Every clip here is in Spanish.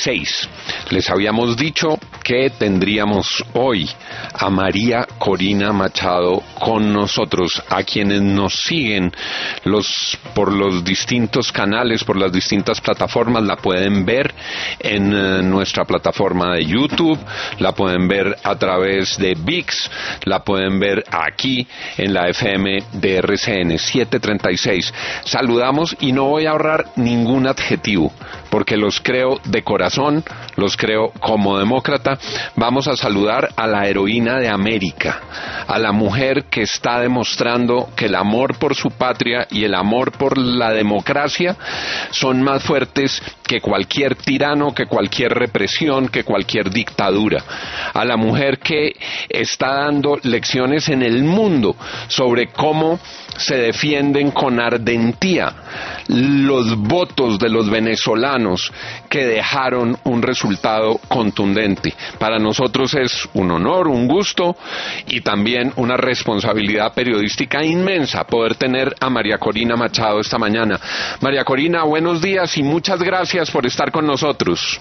Les habíamos dicho que tendríamos hoy a María Corina Machado con nosotros, a quienes nos siguen por los distintos canales, por las distintas plataformas. La pueden ver en nuestra plataforma de YouTube, la pueden ver a través de ViX, la pueden ver aquí en la FM de RCN 736. Saludamos y no voy a ahorrar ningún adjetivo, porque los creo de corazón, los creo como demócrata. Vamos a saludar a la heroína de América, a la mujer que está demostrando que el amor por su patria y el amor por la democracia son más fuertes que cualquier tirano, que cualquier represión, que cualquier dictadura. A la mujer que está dando lecciones en el mundo sobre cómo se defienden con ardentía los votos de los venezolanos que dejaron un resultado contundente. Para nosotros es un honor, un gusto y también una responsabilidad periodística inmensa poder tener a María Corina Machado esta mañana. María Corina, buenos días y muchas gracias por estar con nosotros.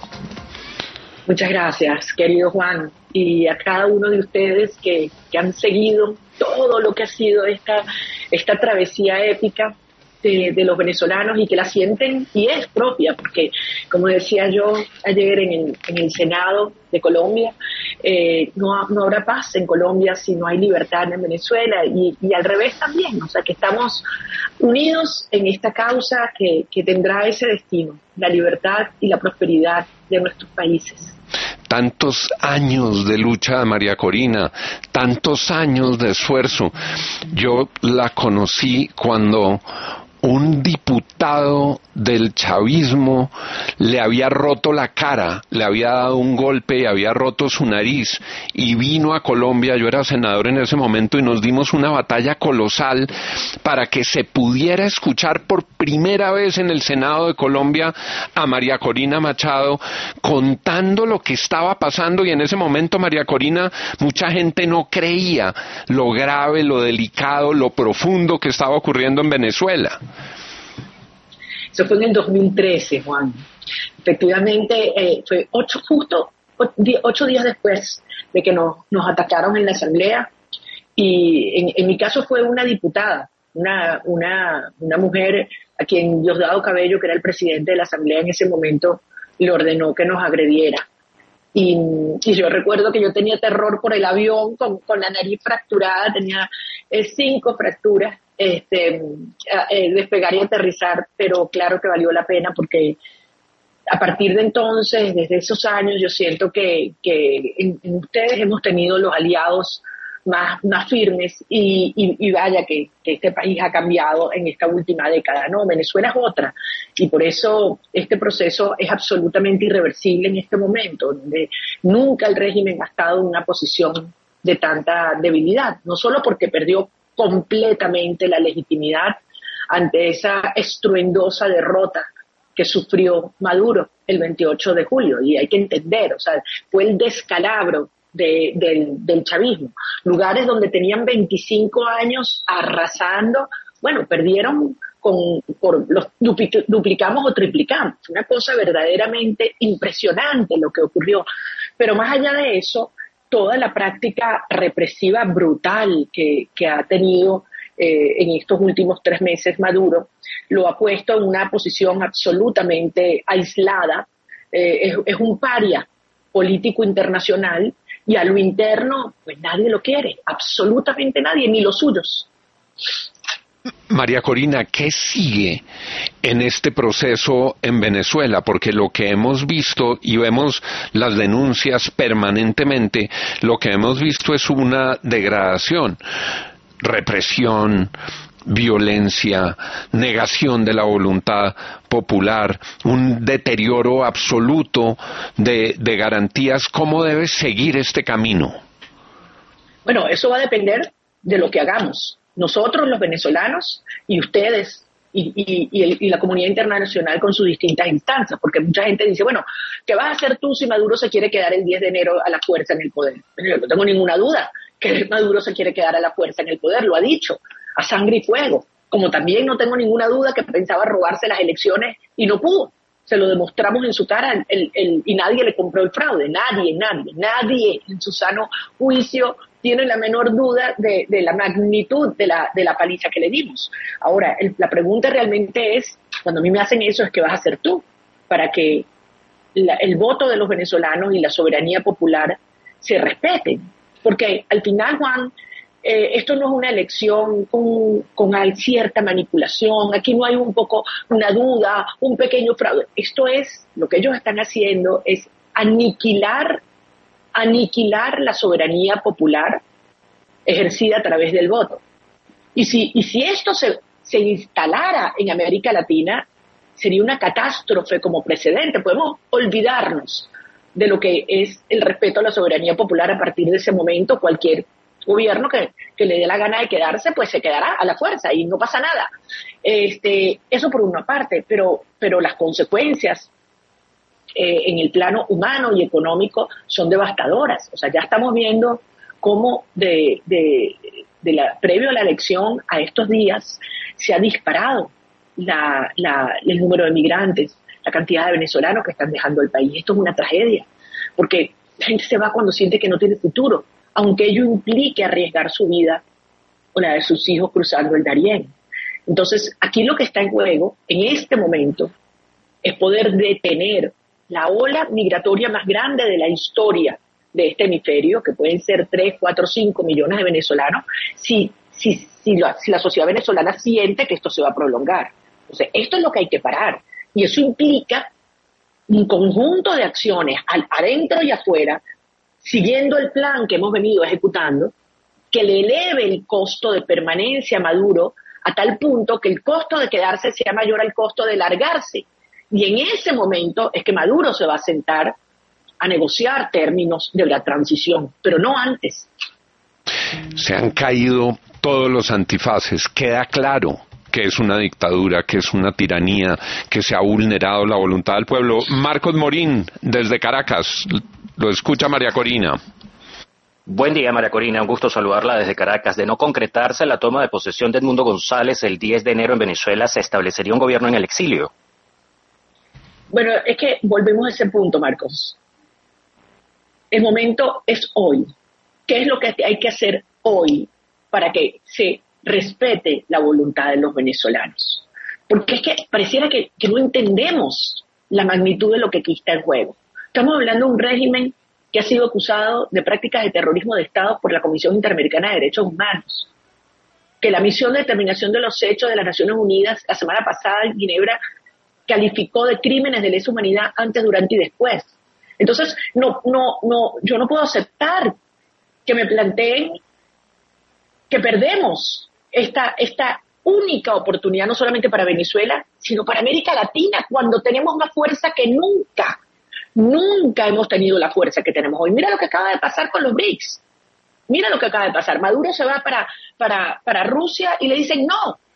Muchas gracias, querido Juan, y a cada uno de ustedes que han seguido todo lo que ha sido esta travesía épica de los venezolanos y que la sienten y es propia, porque como decía yo ayer en el Senado de Colombia, no habrá paz en Colombia si no hay libertad en Venezuela y al revés también, o sea que estamos unidos en esta causa que tendrá ese destino, la libertad y la prosperidad de nuestros países. Tantos años de lucha, María Corina, tantos años de esfuerzo. Yo la conocí cuando un diputado del chavismo le había roto la cara, le había dado un golpe y había roto su nariz y vino a Colombia. Yo era senador en ese momento y nos dimos una batalla colosal para que se pudiera escuchar por primera vez en el Senado de Colombia a María Corina Machado contando lo que estaba pasando, y en ese momento, María Corina, mucha gente no creía lo grave, lo delicado, lo profundo que estaba ocurriendo en Venezuela. Eso fue en el 2013, Juan. Efectivamente, fue justo 8 días después de que nos atacaron en la Asamblea, y en mi caso fue una diputada, una mujer a quien Diosdado Cabello, que era el presidente de la Asamblea en ese momento, le ordenó que nos agrediera. Y yo recuerdo que yo tenía terror por el avión con la nariz fracturada, tenía 5 fracturas, despegar y aterrizar, pero claro que valió la pena porque a partir de entonces, desde esos años, yo siento que en ustedes hemos tenido los aliados más firmes y vaya que este país ha cambiado en esta última década, ¿no? Venezuela es otra y por eso este proceso es absolutamente irreversible en este momento, donde nunca el régimen ha estado en una posición de tanta debilidad, no solo porque perdió completamente la legitimidad ante esa estruendosa derrota que sufrió Maduro el 28 de julio, y hay que entender, o sea, fue el descalabro del chavismo. Lugares donde tenían 25 años arrasando, bueno, perdieron duplicamos o triplicamos. Una cosa verdaderamente impresionante lo que ocurrió. Pero más allá de eso, toda la práctica represiva brutal que ha tenido en estos últimos 3 meses Maduro, lo ha puesto en una posición absolutamente aislada. Es un paria político internacional, y a lo interno, pues nadie lo quiere, absolutamente nadie, ni los suyos. María Corina, ¿qué sigue en este proceso en Venezuela? Porque lo que hemos visto, y vemos las denuncias permanentemente, lo que hemos visto es una degradación, represión, violencia, negación de la voluntad popular, un deterioro absoluto de garantías. ¿Cómo debe seguir este camino? Bueno, eso va a depender de lo que hagamos. Nosotros, los venezolanos, y ustedes, y la comunidad internacional con sus distintas instancias, porque mucha gente dice, bueno, ¿qué vas a hacer tú si Maduro se quiere quedar el 10 de enero a la fuerza en el poder? Yo no tengo ninguna duda que Maduro se quiere quedar a la fuerza en el poder, lo ha dicho, a sangre y fuego, como también no tengo ninguna duda que pensaba robarse las elecciones y no pudo. se lo demostramos en su cara y nadie le compró el fraude, nadie en su sano juicio tiene la menor duda de la magnitud de la paliza que le dimos. Ahora, la pregunta realmente es, cuando a mí me hacen eso, es ¿qué vas a hacer tú para que el voto de los venezolanos y la soberanía popular se respeten? Porque al final, Juan, esto no es una elección con cierta manipulación, aquí no hay un poco una duda, un pequeño fraude. Esto es, lo que ellos están haciendo es aniquilar la soberanía popular ejercida a través del voto. Y si esto se instalara en América Latina, sería una catástrofe como precedente. Podemos olvidarnos de lo que es el respeto a la soberanía popular a partir de ese momento. Cualquier gobierno que le dé la gana de quedarse, pues se quedará a la fuerza y no pasa nada. Eso por una parte, pero las consecuencias en el plano humano y económico son devastadoras. O sea, ya estamos viendo cómo previo a la elección a estos días se ha disparado el número de migrantes, la cantidad de venezolanos que están dejando el país. Esto es una tragedia, porque la gente se va cuando siente que no tiene futuro, aunque ello implique arriesgar su vida o la de sus hijos cruzando el Darién. Entonces, aquí lo que está en juego, en este momento, es poder detener la ola migratoria más grande de la historia de este hemisferio, que pueden ser 3, 4, 5 millones de venezolanos, si la sociedad venezolana siente que esto se va a prolongar. Entonces, esto es lo que hay que parar. Y eso implica un conjunto de acciones adentro y afuera, siguiendo el plan que hemos venido ejecutando, que le eleve el costo de permanencia a Maduro a tal punto que el costo de quedarse sea mayor al costo de largarse. Y en ese momento es que Maduro se va a sentar a negociar términos de la transición, pero no antes. Se han caído todos los antifaces, queda claro que es una dictadura, que es una tiranía, que se ha vulnerado la voluntad del pueblo. Marcos Morín, desde Caracas, lo escucha María Corina. Buen día, María Corina, un gusto saludarla desde Caracas. De no concretarse la toma de posesión de Edmundo González el 10 de enero en Venezuela, ¿se establecería un gobierno en el exilio? Bueno, es que volvemos a ese punto, Marcos. El momento es hoy. ¿Qué es lo que hay que hacer hoy para que se respete la voluntad de los venezolanos? Porque es que pareciera que no entendemos la magnitud de lo que aquí está en juego. Estamos hablando de un régimen que ha sido acusado de prácticas de terrorismo de Estado por la Comisión Interamericana de Derechos Humanos, que la misión de determinación de los hechos de las Naciones Unidas la semana pasada en Ginebra calificó de crímenes de lesa humanidad antes, durante y después. Entonces, yo no puedo aceptar que me planteen que perdemos esta única oportunidad, no solamente para Venezuela, sino para América Latina, cuando tenemos más fuerza que nunca. Nunca hemos tenido la fuerza que tenemos hoy. Mira lo que acaba de pasar con los BRICS. Mira lo que acaba de pasar. Maduro se va para Rusia y le dicen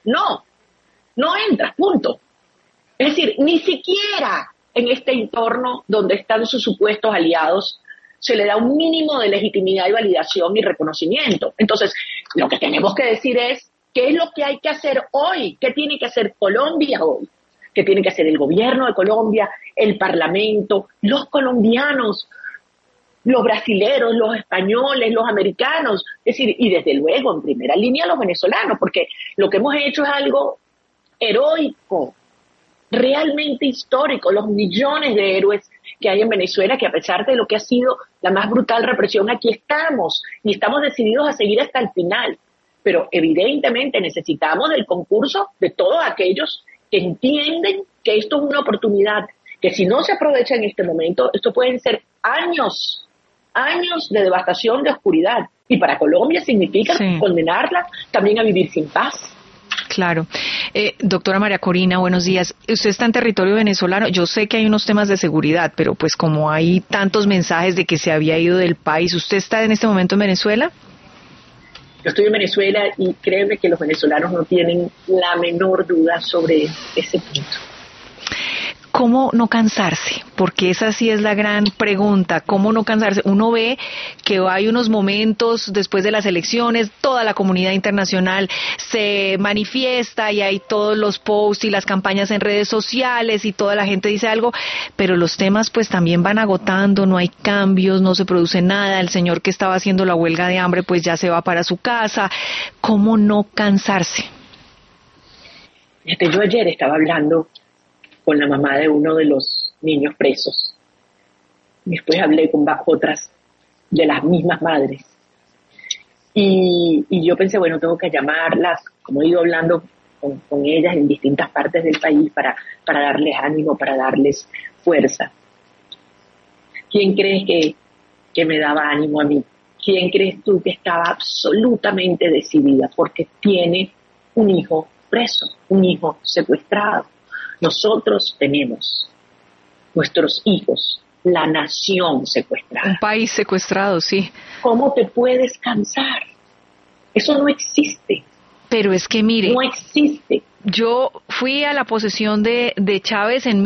no entras, punto. Es decir, ni siquiera en este entorno donde están sus supuestos aliados se le da un mínimo de legitimidad y validación y reconocimiento. Entonces, lo que tenemos que decir es, ¿qué es lo que hay que hacer hoy? ¿Qué tiene que hacer Colombia hoy? ¿Qué tiene que hacer el gobierno de Colombia, el parlamento, los colombianos, los brasileros, los españoles, los americanos? Es decir, y desde luego, en primera línea, los venezolanos, porque lo que hemos hecho es algo heroico, realmente histórico, los millones de héroes que hay en Venezuela, que a pesar de lo que ha sido la más brutal represión, aquí estamos, y estamos decididos a seguir hasta el final. Pero evidentemente necesitamos del concurso de todos aquellos que entienden que esto es una oportunidad, que si no se aprovecha en este momento, esto pueden ser años de devastación, de oscuridad. Y para Colombia significa condenarla también a vivir sin paz. Claro. Doctora María Corina, buenos días. Usted está en territorio venezolano. Yo sé que hay unos temas de seguridad, pero pues como hay tantos mensajes de que se había ido del país, ¿usted está en este momento en Venezuela? Yo estoy en Venezuela y créeme que los venezolanos no tienen la menor duda sobre ese punto. ¿cómo no cansarse? Porque esa sí es la gran pregunta, ¿cómo no cansarse? Uno ve que hay unos momentos después de las elecciones, toda la comunidad internacional se manifiesta y hay todos los posts y las campañas en redes sociales y toda la gente dice algo, pero los temas pues también van agotando, no hay cambios, no se produce nada, el señor que estaba haciendo la huelga de hambre pues ya se va para su casa. ¿Cómo no cansarse? Yo ayer estaba hablando con la mamá de uno de los niños presos. Después hablé con otras de las mismas madres. Y yo pensé, bueno, tengo que llamarlas, como he ido hablando con ellas en distintas partes del país para darles ánimo, para darles fuerza. ¿Quién crees que me daba ánimo a mí? ¿Quién crees tú que estaba absolutamente decidida? Porque tiene un hijo preso, un hijo secuestrado. Nosotros tenemos nuestros hijos, la nación secuestrada. Un país secuestrado, sí. ¿Cómo te puedes cansar? Eso no existe. Pero es que mire, no existe. Yo fui a la posesión de Chávez en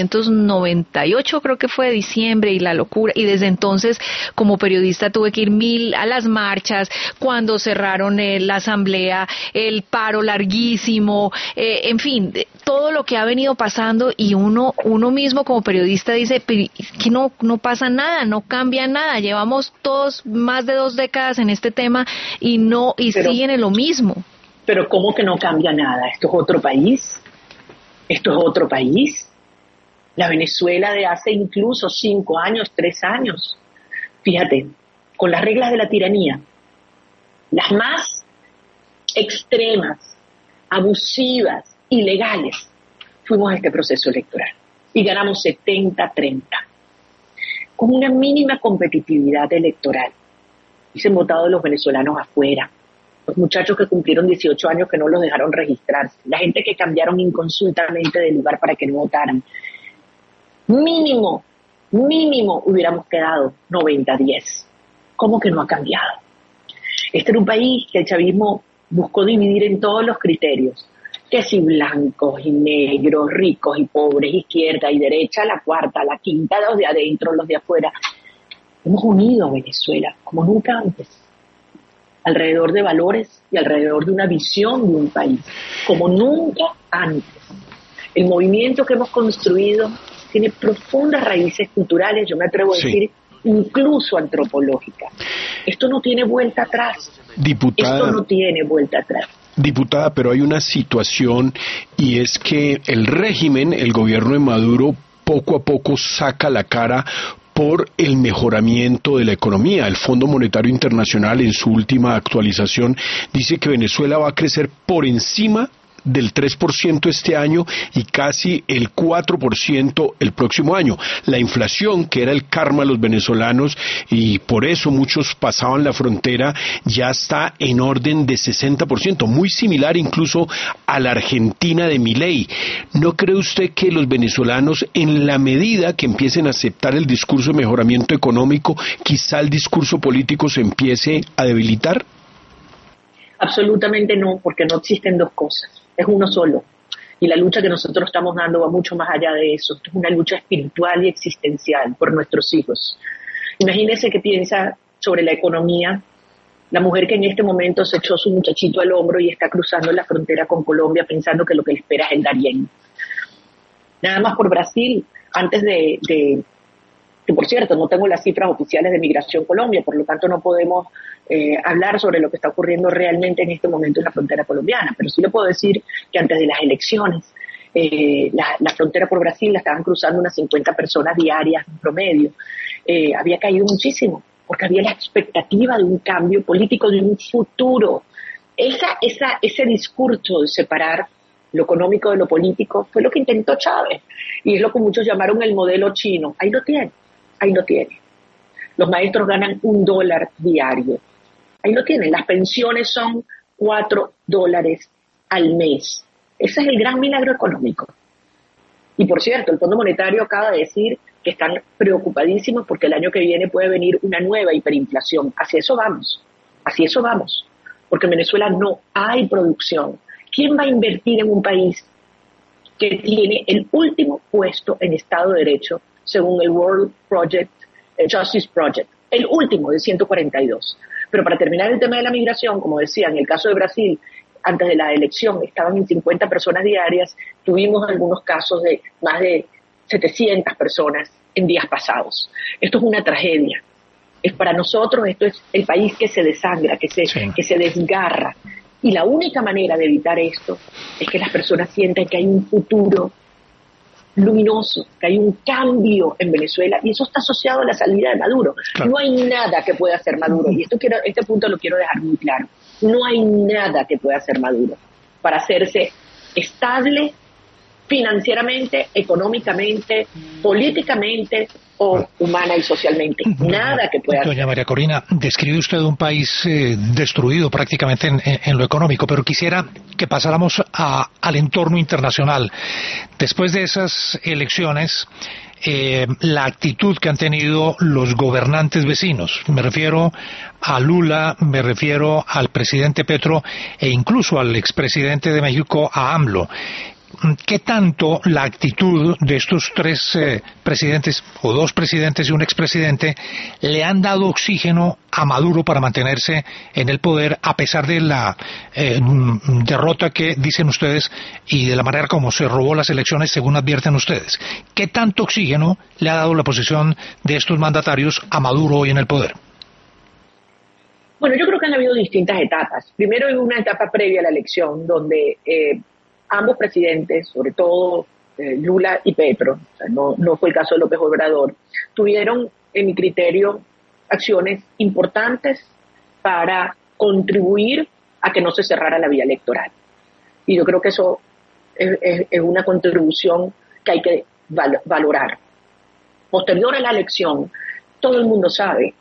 1998, creo que fue diciembre, y la locura, y desde entonces como periodista tuve que ir a las marchas, cuando cerraron la asamblea, el paro larguísimo, en fin, todo lo que ha venido pasando, y uno mismo como periodista dice que no pasa nada, no cambia nada, llevamos todos más de 2 décadas en este tema pero siguen en lo mismo. Pero ¿cómo que no cambia nada? ¿Esto es otro país? ¿Esto es otro país? La Venezuela de hace incluso 5 años, 3 años. Fíjate, con las reglas de la tiranía, las más extremas, abusivas, ilegales, fuimos a este proceso electoral y ganamos 70-30. Con una mínima competitividad electoral. Y se han votado los venezolanos afuera. Los muchachos que cumplieron 18 años que no los dejaron registrarse, la gente que cambiaron inconsultamente de lugar para que no votaran. Mínimo hubiéramos quedado 90-10. ¿Cómo que no ha cambiado? Este era un país que el chavismo buscó dividir en todos los criterios, que si blancos y negros, ricos y pobres, izquierda y derecha, la cuarta, la quinta, los de adentro, los de afuera. Hemos unido a Venezuela como nunca antes, alrededor de valores y alrededor de una visión de un país, como nunca antes. El movimiento que hemos construido tiene profundas raíces culturales, yo me atrevo a decir, incluso antropológicas. Esto no tiene vuelta atrás. Diputada, esto no tiene vuelta atrás. Diputada, pero hay una situación, y es que el régimen, el gobierno de Maduro, poco a poco saca la cara por el mejoramiento de la economía. El Fondo Monetario Internacional, en su última actualización, dice que Venezuela va a crecer por encima del 3% este año y casi el 4% el próximo año. La inflación, que era el karma de los venezolanos, y por eso muchos pasaban la frontera, ya está en orden de 60%, muy similar incluso a la Argentina de Milei. ¿No cree usted que los venezolanos, en la medida que empiecen a aceptar el discurso de mejoramiento económico, quizá el discurso político se empiece a debilitar? Absolutamente no, porque no existen dos cosas. Es uno solo. Y la lucha que nosotros estamos dando va mucho más allá de eso. Esto es una lucha espiritual y existencial por nuestros hijos. Imagínese que piensa sobre la economía, la mujer que en este momento se echó su muchachito al hombro y está cruzando la frontera con Colombia pensando que lo que le espera es el Darién. Nada más por Brasil, antes que por cierto, no tengo las cifras oficiales de Migración Colombia, por lo tanto no podemos hablar sobre lo que está ocurriendo realmente en este momento en la frontera colombiana, pero sí le puedo decir que antes de las elecciones la frontera por Brasil la estaban cruzando unas 50 personas diarias en promedio. Había caído muchísimo, porque había la expectativa de un cambio político, de un futuro. Ese discurso de separar lo económico de lo político fue lo que intentó Chávez, y es lo que muchos llamaron el modelo chino. Ahí lo tiene. Los maestros ganan $1 diario. Ahí lo tienen. Las pensiones son $4 al mes. Ese es el gran milagro económico. Y por cierto, el Fondo Monetario acaba de decir que están preocupadísimos porque el año que viene puede venir una nueva hiperinflación. Hacia eso vamos. Porque en Venezuela no hay producción. ¿Quién va a invertir en un país que tiene el último puesto en Estado de Derecho según el World Justice Project, el último de 142. Pero para terminar el tema de la migración, como decía, en el caso de Brasil, antes de la elección estaban en 50 personas diarias, tuvimos algunos casos de más de 700 personas en días pasados. Esto es una tragedia. Para nosotros esto es el país que se desangra, que se desgarra. Y la única manera de evitar esto es que las personas sientan que hay un futuro luminoso, que hay un cambio en Venezuela, y eso está asociado a la salida de Maduro. Claro. No hay nada que pueda hacer Maduro, y este punto lo quiero dejar muy claro. No hay nada que pueda hacer Maduro para hacerse estable financieramente, económicamente, políticamente o humana y socialmente. Nada que pueda hacer. Doña María Corina, describe usted un país destruido prácticamente en lo económico, pero quisiera que pasáramos al entorno internacional. Después de esas elecciones, la actitud que han tenido los gobernantes vecinos, me refiero a Lula, me refiero al presidente Petro e incluso al expresidente de México, a AMLO. ¿Qué tanto la actitud de estos tres presidentes, o dos presidentes y un expresidente, le han dado oxígeno a Maduro para mantenerse en el poder a pesar de la derrota que dicen ustedes y de la manera como se robó las elecciones según advierten ustedes? ¿Qué tanto oxígeno le ha dado la posición de estos mandatarios a Maduro hoy en el poder? Bueno, yo creo que han habido distintas etapas. Primero en una etapa previa a la elección donde ambos presidentes, sobre todo Lula y Petro, o sea, no fue el caso de López Obrador, tuvieron, en mi criterio, acciones importantes para contribuir a que no se cerrara la vía electoral. Y yo creo que eso es una contribución que hay que valorar. Posterior a la elección, todo el mundo sabe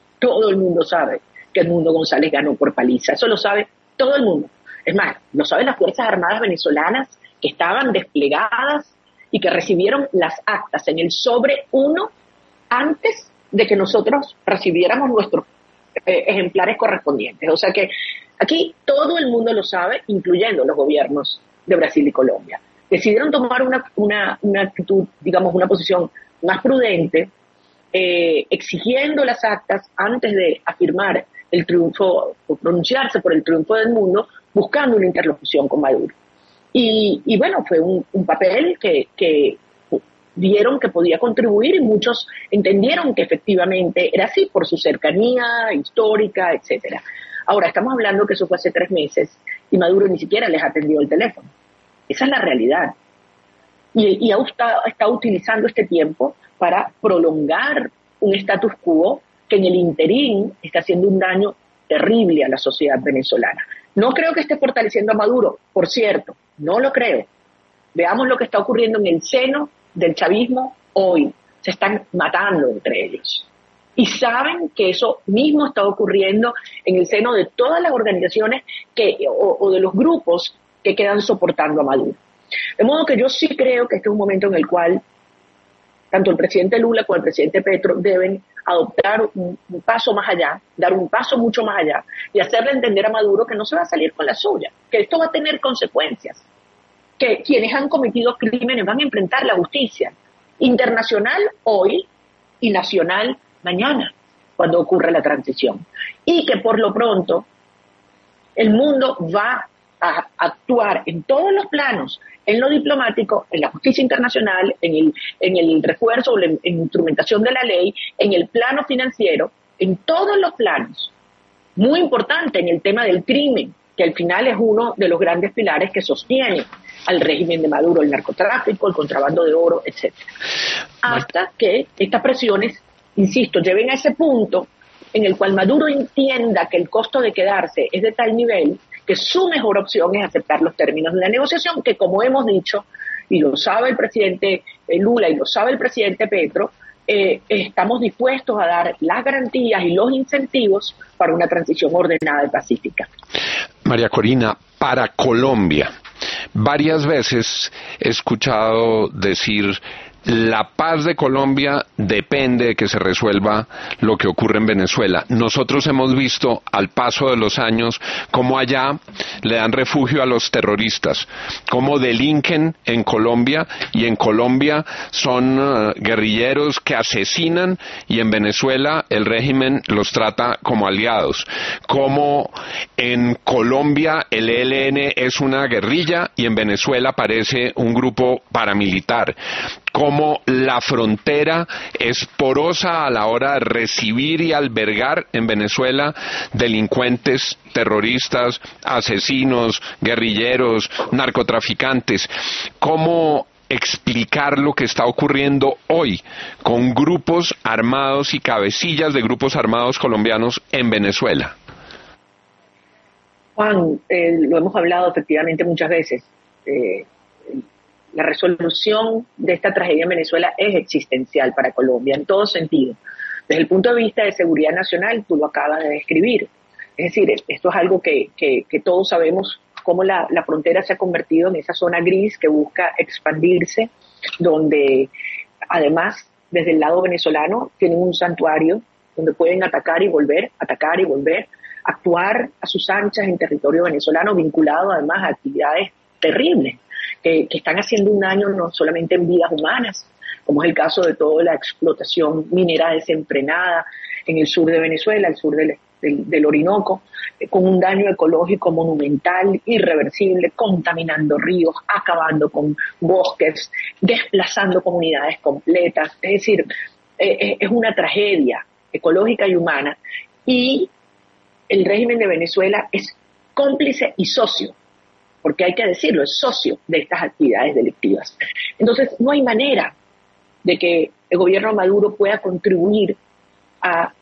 que Edmundo González ganó por paliza. Eso lo sabe todo el mundo. Es más, lo saben las Fuerzas Armadas venezolanas que estaban desplegadas y que recibieron las actas en el sobre 1 antes de que nosotros recibiéramos nuestros ejemplares correspondientes. O sea que aquí todo el mundo lo sabe, incluyendo los gobiernos de Brasil y Colombia. Decidieron tomar una actitud, digamos, una posición más prudente, exigiendo las actas antes de afirmar el triunfo o pronunciarse por el triunfo del mundo, buscando una interlocución con Maduro. Y bueno, fue un papel que vieron que podía contribuir y muchos entendieron que efectivamente era así por su cercanía histórica, etcétera. Ahora, estamos hablando que eso fue hace 3 meses y Maduro ni siquiera les atendió el teléfono. Esa es la realidad. Y está utilizando este tiempo para prolongar un status quo que en el interín está haciendo un daño terrible a la sociedad venezolana. No creo que esté fortaleciendo a Maduro, por cierto, no lo creo. Veamos lo que está ocurriendo en el seno del chavismo hoy. Se están matando entre ellos. Y saben que eso mismo está ocurriendo en el seno de todas las organizaciones o de los grupos que quedan soportando a Maduro. De modo que yo sí creo que este es un momento en el cual tanto el presidente Lula como el presidente Petro deben adoptar un paso más allá, dar un paso mucho más allá y hacerle entender a Maduro que no se va a salir con la suya, que esto va a tener consecuencias, que quienes han cometido crímenes van a enfrentar la justicia internacional hoy y nacional mañana, cuando ocurra la transición. Y que por lo pronto el mundo va a actuar en todos los planos, en lo diplomático, en la justicia internacional, en el refuerzo o la instrumentación de la ley, en el plano financiero, en todos los planos. Muy importante en el tema del crimen, que al final es uno de los grandes pilares que sostiene al régimen de Maduro, el narcotráfico, el contrabando de oro, etc. Hasta que estas presiones, insisto, lleven a ese punto en el cual Maduro entienda que el costo de quedarse es de tal nivel que su mejor opción es aceptar los términos de la negociación, que como hemos dicho, y lo sabe el presidente Lula y lo sabe el presidente Petro, estamos dispuestos a dar las garantías y los incentivos para una transición ordenada y pacífica. María Corina, para Colombia, varias veces he escuchado decir la paz de Colombia depende de que se resuelva lo que ocurre en Venezuela. Nosotros hemos visto al paso de los años cómo allá le dan refugio a los terroristas, cómo delinquen en Colombia y en Colombia son guerrilleros que asesinan y en Venezuela el régimen los trata como aliados, cómo en Colombia el ELN es una guerrilla y en Venezuela parece un grupo paramilitar, cómo la frontera es porosa a la hora de recibir y albergar en Venezuela delincuentes, terroristas, asesinos, guerrilleros, narcotraficantes. ¿Cómo explicar lo que está ocurriendo hoy con grupos armados y cabecillas de grupos armados colombianos en Venezuela? Juan, lo hemos hablado efectivamente muchas veces. La resolución de esta tragedia en Venezuela es existencial para Colombia en todo sentido. Desde el punto de vista de seguridad nacional, tú lo acabas de describir. Es decir, esto es algo que todos sabemos, cómo la frontera se ha convertido en esa zona gris que busca expandirse, donde además desde el lado venezolano tienen un santuario donde pueden atacar y volver, actuar a sus anchas en territorio venezolano, vinculado además a actividades terribles que están haciendo un daño no solamente en vidas humanas, como es el caso de toda la explotación minera desenfrenada en el sur de Venezuela, el sur del Orinoco, con un daño ecológico monumental, irreversible, contaminando ríos, acabando con bosques, desplazando comunidades completas. Es decir, es una tragedia ecológica y humana, y el régimen de Venezuela es cómplice y socio, porque hay que decirlo, es socio de estas actividades delictivas. Entonces, no hay manera de que el gobierno de Maduro pueda contribuir a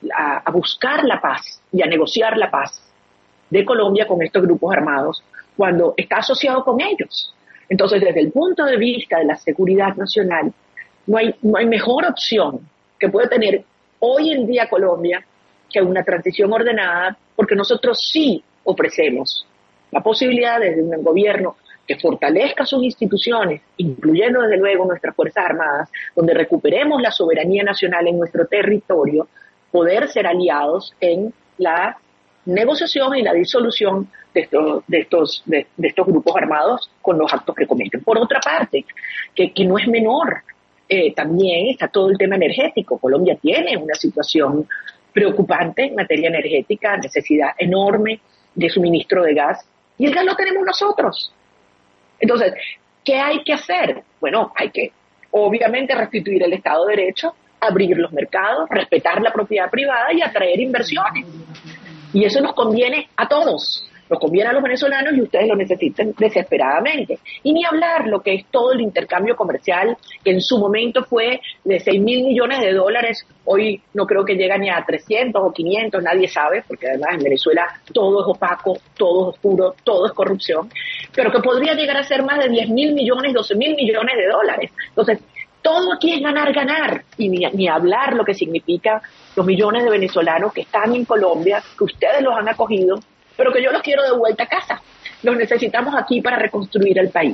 buscar la paz y a negociar la paz de Colombia con estos grupos armados cuando está asociado con ellos. Entonces, desde el punto de vista de la seguridad nacional, no hay mejor opción que puede tener hoy en día Colombia que una transición ordenada, porque nosotros sí ofrecemos la posibilidad de un gobierno que fortalezca sus instituciones, incluyendo desde luego nuestras Fuerzas Armadas, donde recuperemos la soberanía nacional en nuestro territorio, poder ser aliados en la negociación y la disolución de estos grupos armados con los actos que cometen. Por otra parte, que no es menor, también está todo el tema energético. Colombia tiene una situación preocupante en materia energética, necesidad enorme de suministro de gas, y el gas lo tenemos nosotros. Entonces, ¿qué hay que hacer? Bueno, hay que obviamente restituir el Estado de Derecho, abrir los mercados, respetar la propiedad privada y atraer inversiones. Y eso nos conviene a todos. Nos conviene a los venezolanos y ustedes lo necesitan desesperadamente. Y ni hablar lo que es todo el intercambio comercial, que en su momento fue de 6.000 millones de dólares, hoy no creo que llega ni a 300 o 500, nadie sabe, porque además en Venezuela todo es opaco, todo es oscuro, todo es corrupción, pero que podría llegar a ser más de 10.000 millones, 12.000 millones de dólares. Entonces, todo aquí es ganar, ganar, y ni hablar lo que significa los millones de venezolanos que están en Colombia, que ustedes los han acogido, pero que yo los quiero de vuelta a casa. Los necesitamos aquí para reconstruir el país.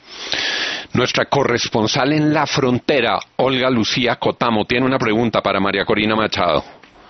Nuestra corresponsal en la frontera, Olga Lucía Cotamo, tiene una pregunta para María Corina Machado.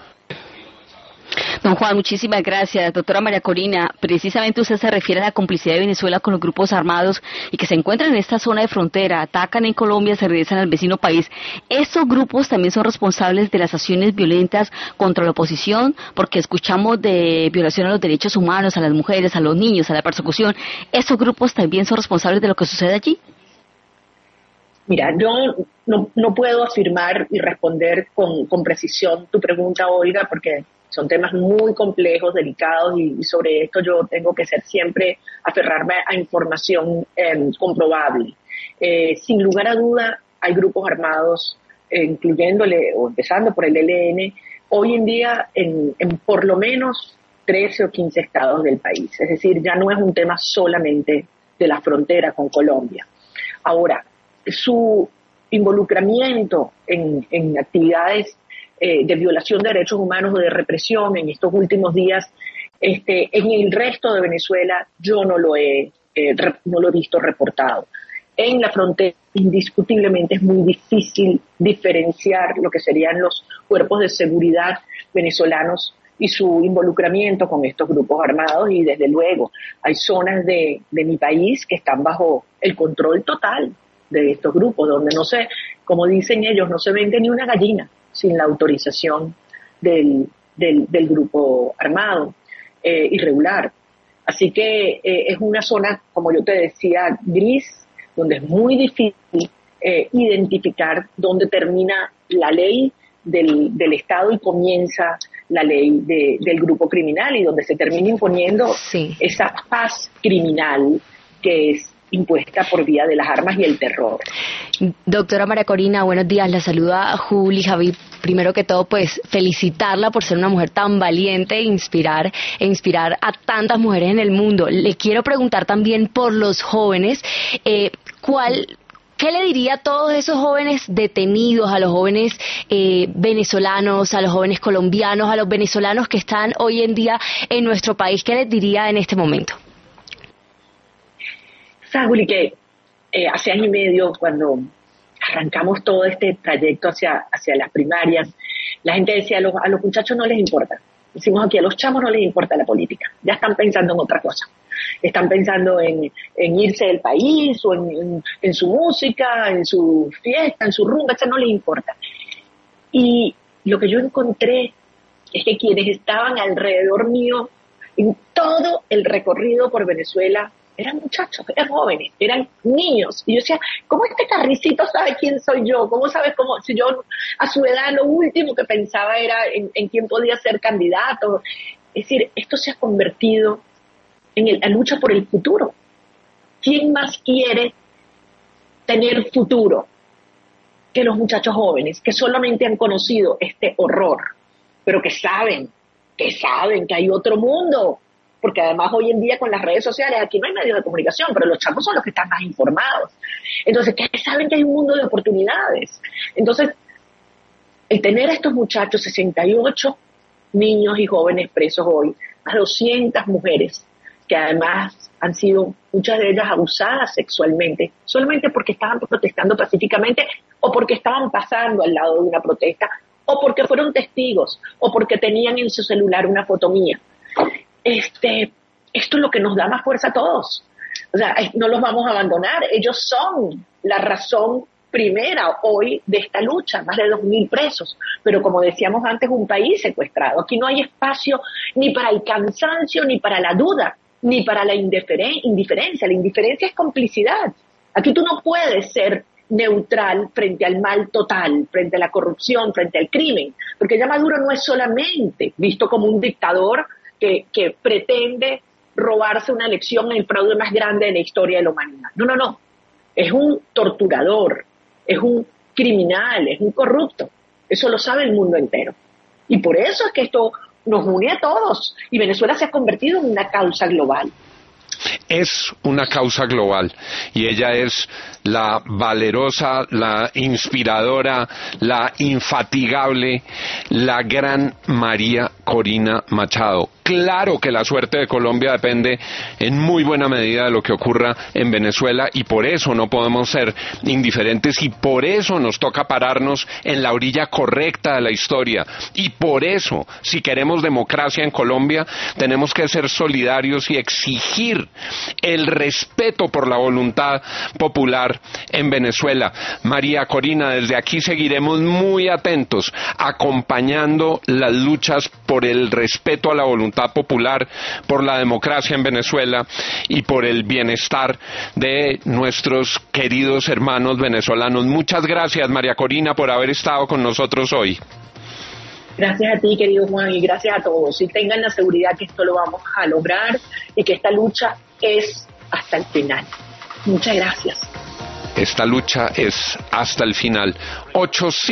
Don Juan, muchísimas gracias. Doctora María Corina, precisamente usted se refiere a la complicidad de Venezuela con los grupos armados y que se encuentran en esta zona de frontera, atacan en Colombia, se regresan al vecino país. ¿Estos grupos también son responsables de las acciones violentas contra la oposición? Porque escuchamos de violación a los derechos humanos, a las mujeres, a los niños, a la persecución. ¿Estos grupos también son responsables de lo que sucede allí? Mira, yo no puedo afirmar y responder con precisión tu pregunta, Olga, porque son temas muy complejos, delicados, y sobre esto yo tengo que aferrarme a información comprobable. Sin lugar a duda, hay grupos armados, incluyéndole o empezando por el ELN, hoy en día en por lo menos 13 o 15 estados del país. Es decir, ya no es un tema solamente de la frontera con Colombia. Ahora, su involucramiento en actividades de violación de derechos humanos o de represión en estos últimos días, en el resto de Venezuela yo no lo he visto reportado. en la frontera, indiscutiblemente es muy difícil diferenciar lo que serían los cuerpos de seguridad venezolanos y su involucramiento con estos grupos armados, y desde luego hay zonas de mi país que están bajo el control total de estos grupos, donde no se, como dicen ellos, no se vende ni una gallina sin la autorización del grupo armado irregular. Así que es una zona, como yo te decía, gris, donde es muy difícil identificar dónde termina la ley del Estado y comienza la ley del grupo criminal, y donde se termina imponiendo esa paz criminal que es impuesta por vía de las armas y el terror. Doctora María Corina, buenos días, la saluda Juli Javi. Primero que todo, pues felicitarla por ser una mujer tan valiente e inspirar a tantas mujeres en el mundo. Le quiero preguntar también por los jóvenes, ¿qué le diría a todos esos jóvenes detenidos, a los jóvenes venezolanos, a los jóvenes colombianos, a los venezolanos que están hoy en día en nuestro país? ¿Qué les diría en este momento? Sabes, Juli, que hace año y medio, cuando arrancamos todo este trayecto hacia las primarias, la gente decía, a los muchachos no les importa. Decimos aquí, a los chamos no les importa la política, ya están pensando en otra cosa. Están pensando en irse del país, o en su música, en su fiesta, en su rumba, eso no les importa. Y lo que yo encontré es que quienes estaban alrededor mío en todo el recorrido por Venezuela eran muchachos, eran jóvenes, eran niños. Y yo decía, ¿cómo este carricito sabe quién soy yo? ¿Cómo sabe si yo a su edad lo último que pensaba era en quién podía ser candidato? Es decir, esto se ha convertido en la lucha por el futuro. ¿Quién más quiere tener futuro que los muchachos jóvenes que solamente han conocido este horror, pero que saben que hay otro mundo? Porque además hoy en día con las redes sociales, aquí no hay medios de comunicación, pero los chamos son los que están más informados. Entonces, que saben que hay un mundo de oportunidades. Entonces, el tener a estos muchachos, 68 niños y jóvenes presos hoy, a 200 mujeres, que además han sido muchas de ellas abusadas sexualmente, solamente porque estaban protestando pacíficamente, o porque estaban pasando al lado de una protesta, o porque fueron testigos, o porque tenían en su celular una foto mía. Esto es lo que nos da más fuerza a todos. O sea, no los vamos a abandonar. Ellos son la razón primera hoy de esta lucha, más de 2.000 presos. Pero como decíamos antes, un país secuestrado. Aquí no hay espacio ni para el cansancio, ni para la duda, ni para la indiferencia. La indiferencia es complicidad. Aquí tú no puedes ser neutral frente al mal total, frente a la corrupción, frente al crimen. Porque ya Maduro no es solamente visto como un dictador que pretende robarse una elección en el fraude más grande de la historia de la humanidad. No. Es un torturador, es un criminal, es un corrupto. Eso lo sabe el mundo entero. Y por eso es que esto nos une a todos. Y Venezuela se ha convertido en una causa global. Es una causa global, y ella es la valerosa, la inspiradora, la infatigable, la gran María Corina Machado. Claro que la suerte de Colombia depende en muy buena medida de lo que ocurra en Venezuela, y por eso no podemos ser indiferentes, y por eso nos toca pararnos en la orilla correcta de la historia, y por eso, si queremos democracia en Colombia, tenemos que ser solidarios y exigir el respeto por la voluntad popular en Venezuela. María Corina, desde aquí seguiremos muy atentos, acompañando las luchas por el respeto a la voluntad popular, por la democracia en Venezuela y por el bienestar de nuestros queridos hermanos venezolanos. Muchas gracias, María Corina, por haber estado con nosotros hoy. Gracias a ti, querido Juan, y gracias a todos. Y tengan la seguridad que esto lo vamos a lograr y que esta lucha es hasta el final. Muchas gracias. Esta lucha es hasta el final.